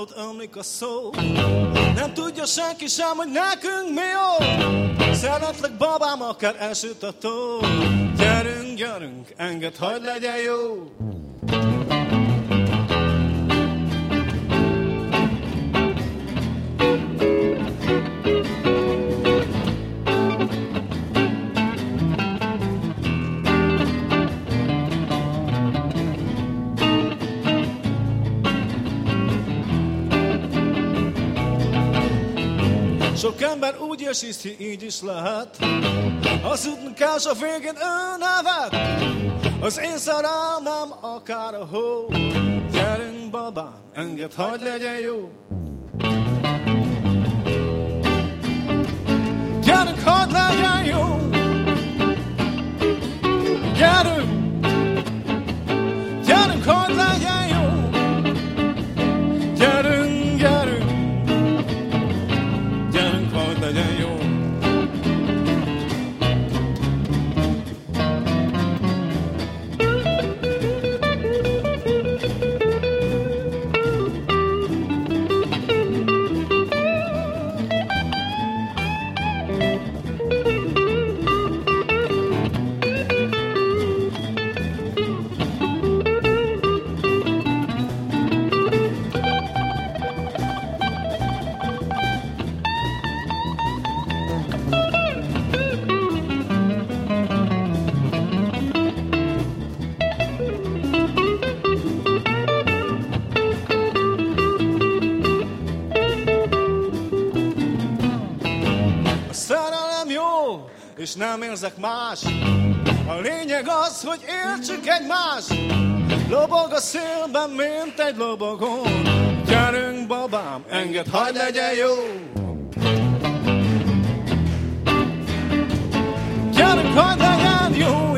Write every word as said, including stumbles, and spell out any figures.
hallott ömlik a szó. Nem tudja senki sem, hogy nekünk mi jó. Szeretlek babám, akár elsüt a tó. Gyerünk, gyerünk, engedd, hagyd legyen jó. Sok ember úgy is hiszi, így is lehet. Hazudni kell, s a végén ő nevet. Az én szerelmem akár a hó. Gyerünk babám, engedd, hagyd legyen jó. Gyerünk, hagyd legyen jó. Gyerünk, gyerünk, hagyd legyen jó. Gyerünk, gyerünk, gyerünk, hagyd legyen jó. És nem érzek más. A lényeg az, hogy értsük egymást. Lobog a szélben, mint egy lobogón. Gyerünk babám, engedd, hagyd legyen jó. Gyerünk, hagyd legyen jó.